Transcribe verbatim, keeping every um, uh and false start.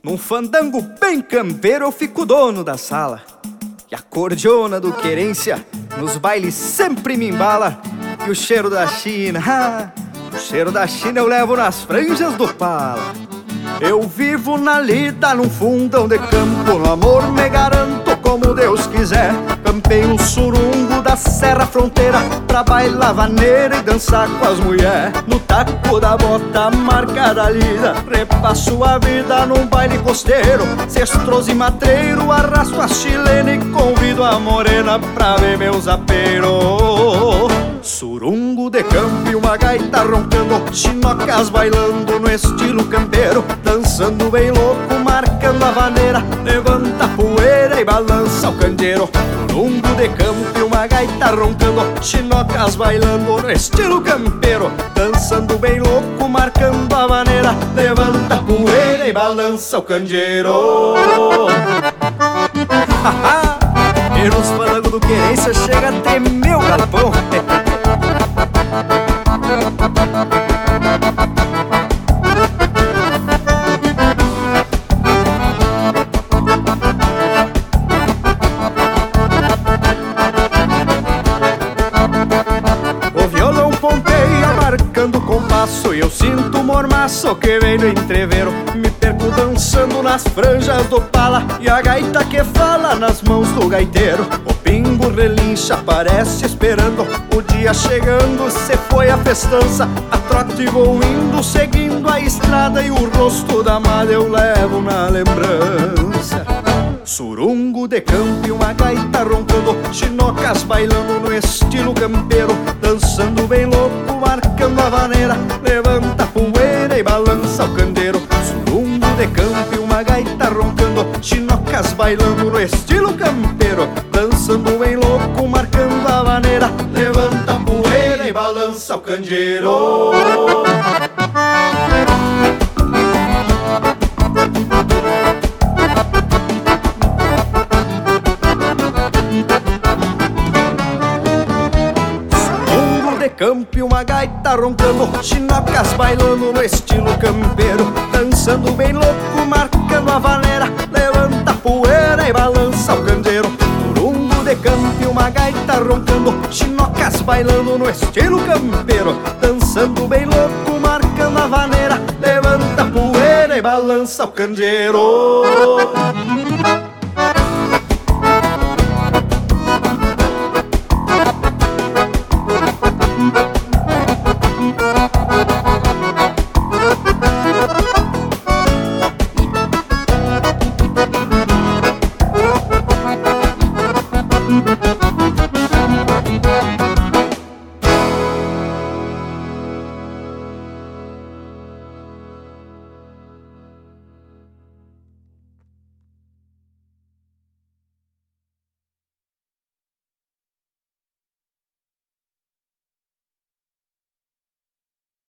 Num fandango bem campeiro eu fico dono da sala. E a cordiona do querência nos bailes sempre me embala. E o cheiro da China, ah, o cheiro da China eu levo nas franjas do pala. Eu vivo na lida num fundão de campo, no amor me garanto como Deus quiser. Campei um surungo da serra fronteira pra bailar vaneira e dançar com as mulher. No taco da bota, marca da lida, repasso a vida num baile costeiro. Cestroso e matreiro, arrasto a chilena e convido a morena pra ver meus aperos. Surungo de campo e uma gaita roncando, chinocas bailando no estilo campeiro. Dançando bem louco, marcando a vaneira, levanta a poeira e balança o candeeiro. Surungo de campo e uma gaita roncando, chinocas bailando no estilo campeiro. Dançando bem louco, marcando a vaneira, levanta a poeira e balança o candeeiro. E nos falangos do querência chega até meu galpão. O violão ponteia marcando compasso e eu sinto o mormaço que vem do entreveiro. Me perco dançando nas franjas do pala e a gaita que fala nas mãos do gaiteiro. O pingo relincha, parece esperando o dia chegando. Se foi a festança, a trote vou indo, seguindo a estrada e o rosto da amada eu levo na lembrança. Surungo de campo e uma gaita roncando, chinocas bailando no estilo campeiro. Dançando bem louco, marcando a vaneira, levanta a poeira e balança o candeeiro. Surungo de campo e uma gaita roncando, chinocas bailando no estilo campeiro. Dançando bem louco, marcando a vaneira, levanta a poeira e balança o candeeiro. Campo e uma gaita roncando, chinocas bailando no estilo campeiro. Dançando bem louco, marcando a vaneira, levanta a poeira e balança o candeeiro. Surungo de campo e uma gaita roncando, chinocas bailando no estilo campeiro. Dançando bem louco, marcando a vaneira, levanta a poeira e balança o candeeiro.